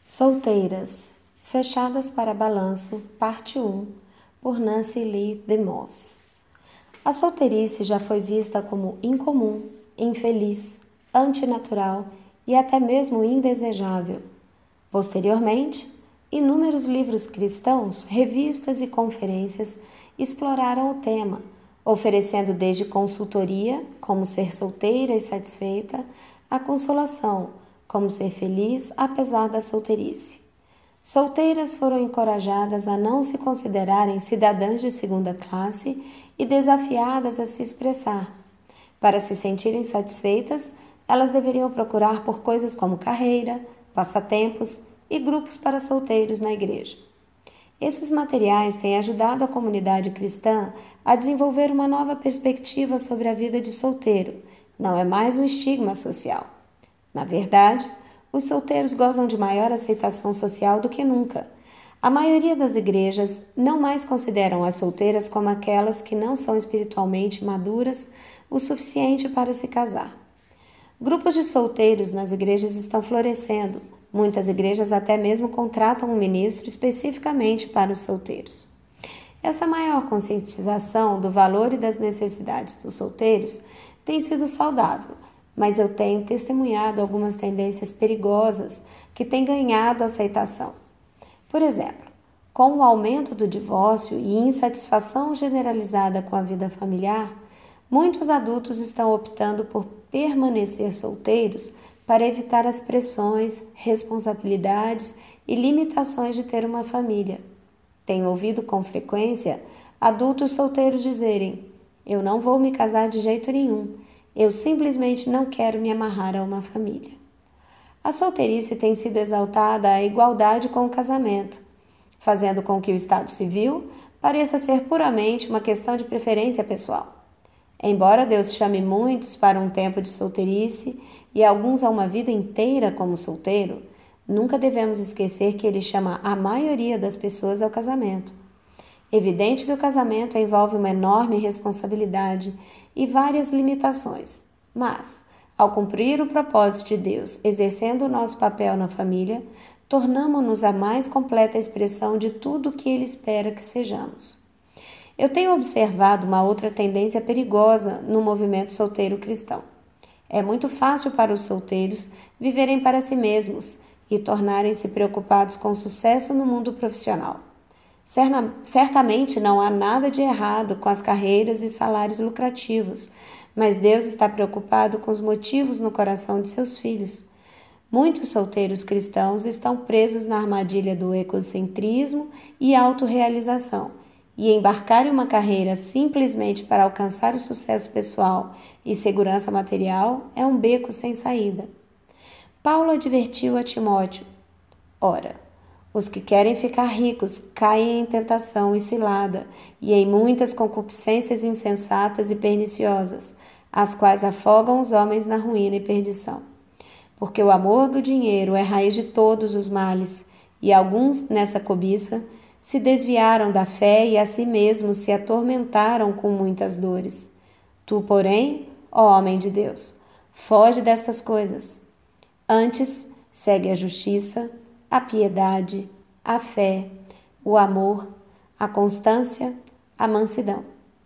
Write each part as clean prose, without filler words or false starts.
Solteiras, Fechadas para Balanço, Parte 1, por Nancy Lee DeMoss. A solteirice já foi vista como incomum, infeliz, antinatural e até mesmo indesejável. Posteriormente, inúmeros livros cristãos, revistas e conferências exploraram o tema, oferecendo desde consultoria, como ser solteira e satisfeita, a consolação, como ser feliz apesar da solteirice. Solteiras foram encorajadas a não se considerarem cidadãs de segunda classe e desafiadas a se expressar. Para se sentirem satisfeitas, elas deveriam procurar por coisas como carreira, passatempos e grupos para solteiros na igreja. Esses materiais têm ajudado a comunidade cristã a desenvolver uma nova perspectiva sobre a vida de solteiro. Não é mais um estigma social. Na verdade, os solteiros gozam de maior aceitação social do que nunca. A maioria das igrejas não mais consideram as solteiras como aquelas que não são espiritualmente maduras o suficiente para se casar. Grupos de solteiros nas igrejas estão florescendo. Muitas igrejas até mesmo contratam um ministro especificamente para os solteiros. Esta maior conscientização do valor e das necessidades dos solteiros tem sido saudável, mas eu tenho testemunhado algumas tendências perigosas que têm ganhado aceitação. Por exemplo, com o aumento do divórcio e insatisfação generalizada com a vida familiar, muitos adultos estão optando por permanecer solteiros para evitar as pressões, responsabilidades e limitações de ter uma família. Tenho ouvido com frequência adultos solteiros dizerem: "Eu não vou me casar de jeito nenhum. Eu simplesmente não quero me amarrar a uma família." A solteirice tem sido exaltada à igualdade com o casamento, fazendo com que o estado civil pareça ser puramente uma questão de preferência pessoal. Embora Deus chame muitos para um tempo de solteirice e alguns a uma vida inteira como solteiro, nunca devemos esquecer que Ele chama a maioria das pessoas ao casamento. Evidente que o casamento envolve uma enorme responsabilidade e várias limitações, mas, ao cumprir o propósito de Deus, exercendo o nosso papel na família, tornamo-nos a mais completa expressão de tudo o que Ele espera que sejamos. Eu tenho observado uma outra tendência perigosa no movimento solteiro cristão. É muito fácil para os solteiros viverem para si mesmos e tornarem-se preocupados com o sucesso no mundo profissional. Certamente não há nada de errado com as carreiras e salários lucrativos, mas Deus está preocupado com os motivos no coração de seus filhos. Muitos solteiros cristãos estão presos na armadilha do egocentrismo e autorrealização, e embarcar em uma carreira simplesmente para alcançar o sucesso pessoal e segurança material é um beco sem saída. Paulo advertiu a Timóteo: "Ora, os que querem ficar ricos caem em tentação e cilada, e em muitas concupiscências insensatas e perniciosas, as quais afogam os homens na ruína e perdição. Porque o amor do dinheiro é raiz de todos os males, e alguns, nessa cobiça, se desviaram da fé e a si mesmos se atormentaram com muitas dores. Tu, porém, ó homem de Deus, foge destas coisas. Antes, segue a justiça, a piedade, a fé, o amor, a constância, a mansidão."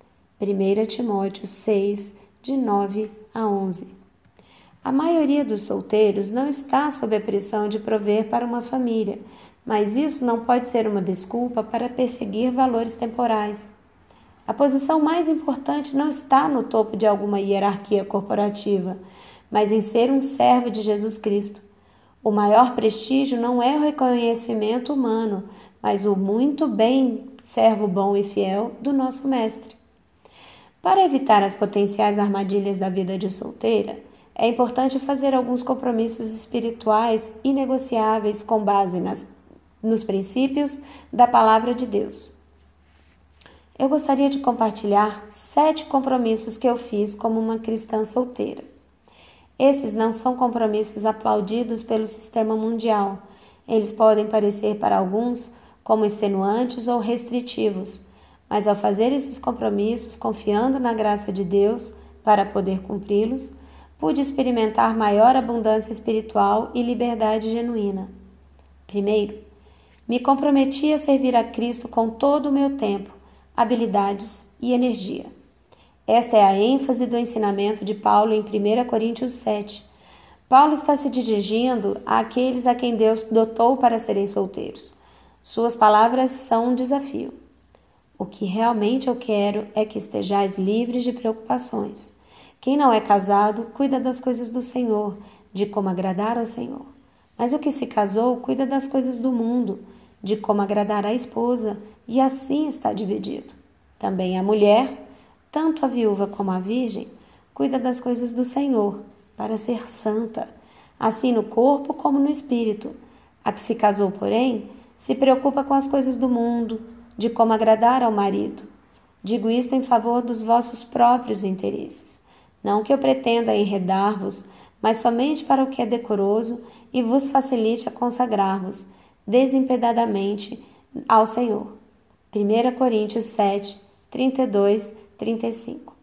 1 Timóteo 6, de 9 a 11. A maioria dos solteiros não está sob a pressão de prover para uma família, mas isso não pode ser uma desculpa para perseguir valores temporais. A posição mais importante não está no topo de alguma hierarquia corporativa, mas em ser um servo de Jesus Cristo. O maior prestígio não é o reconhecimento humano, mas o "muito bem, servo bom e fiel" do nosso Mestre. Para evitar as potenciais armadilhas da vida de solteira, é importante fazer alguns compromissos espirituais inegociáveis com base nos princípios da Palavra de Deus. Eu gostaria de compartilhar 7 compromissos que eu fiz como uma cristã solteira. Esses não são compromissos aplaudidos pelo sistema mundial. Eles podem parecer para alguns como extenuantes ou restritivos, mas ao fazer esses compromissos confiando na graça de Deus para poder cumpri-los, pude experimentar maior abundância espiritual e liberdade genuína. Primeiro, me comprometi a servir a Cristo com todo o meu tempo, habilidades e energia. Esta é a ênfase do ensinamento de Paulo em 1 Coríntios 7. Paulo está se dirigindo àqueles a quem Deus dotou para serem solteiros. Suas palavras são um desafio. O que realmente eu quero é que estejais livres de preocupações. Quem não é casado cuida das coisas do Senhor, de como agradar ao Senhor. Mas o que se casou cuida das coisas do mundo, de como agradar à esposa, e assim está dividido. Também a mulher, tanto a viúva como a virgem, cuida das coisas do Senhor, para ser santa, assim no corpo como no espírito. A que se casou, porém, se preocupa com as coisas do mundo, de como agradar ao marido. Digo isto em favor dos vossos próprios interesses. Não que eu pretenda enredar-vos, mas somente para o que é decoroso e vos facilite a consagrar-vos desempedadamente ao Senhor. 1 Coríntios 7, 32, 35.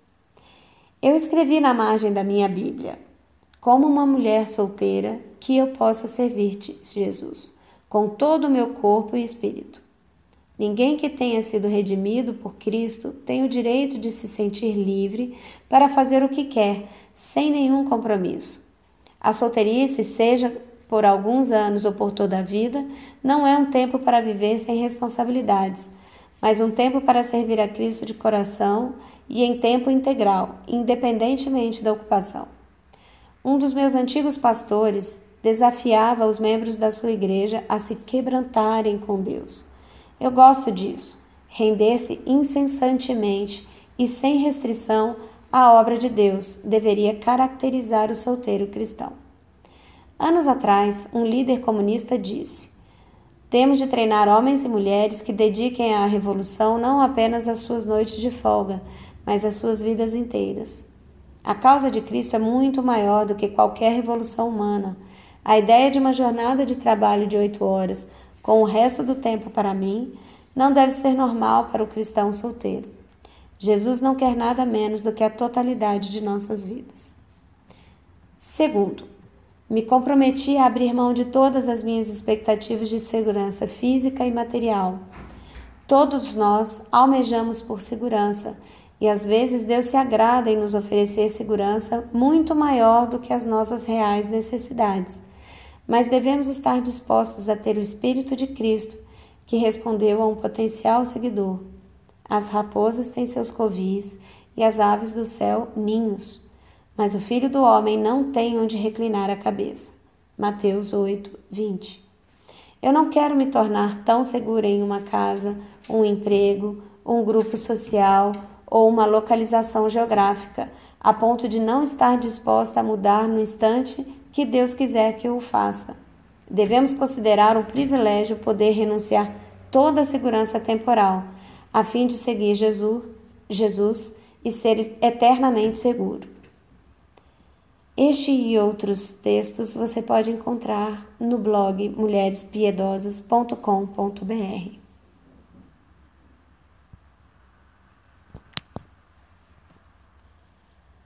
Eu escrevi na margem da minha Bíblia: como uma mulher solteira, que eu possa servir-te, Jesus, com todo o meu corpo e espírito. Ninguém que tenha sido redimido por Cristo tem o direito de se sentir livre para fazer o que quer, sem nenhum compromisso. A solteirice, seja por alguns anos ou por toda a vida, não é um tempo para viver sem responsabilidades, mas um tempo para servir a Cristo de coração e em tempo integral, independentemente da ocupação. Um dos meus antigos pastores desafiava os membros da sua igreja a se quebrantarem com Deus. Eu gosto disso, render-se incessantemente e sem restrição à obra de Deus deveria caracterizar o solteiro cristão. Anos atrás, um líder comunista disse: temos de treinar homens e mulheres que dediquem à revolução não apenas as suas noites de folga, mas as suas vidas inteiras. A causa de Cristo é muito maior do que qualquer revolução humana. A ideia de uma jornada de trabalho de 8 horas, com o resto do tempo para mim, não deve ser normal para o cristão solteiro. Jesus não quer nada menos do que a totalidade de nossas vidas. Segundo, me comprometi a abrir mão de todas as minhas expectativas de segurança física e material. Todos nós almejamos por segurança, e às vezes Deus se agrada em nos oferecer segurança muito maior do que as nossas reais necessidades. Mas devemos estar dispostos a ter o Espírito de Cristo, que respondeu a um potencial seguidor. As raposas têm seus covis e as aves do céu ninhos, mas o Filho do Homem não tem onde reclinar a cabeça. Mateus 8, 20. Eu não quero me tornar tão segura em uma casa, um emprego, um grupo social ou uma localização geográfica, a ponto de não estar disposta a mudar no instante que Deus quiser que eu o faça. Devemos considerar um privilégio poder renunciar toda a segurança temporal, a fim de seguir Jesus e ser eternamente seguro. Este e outros textos você pode encontrar no blog mulherespiedosas.com.br.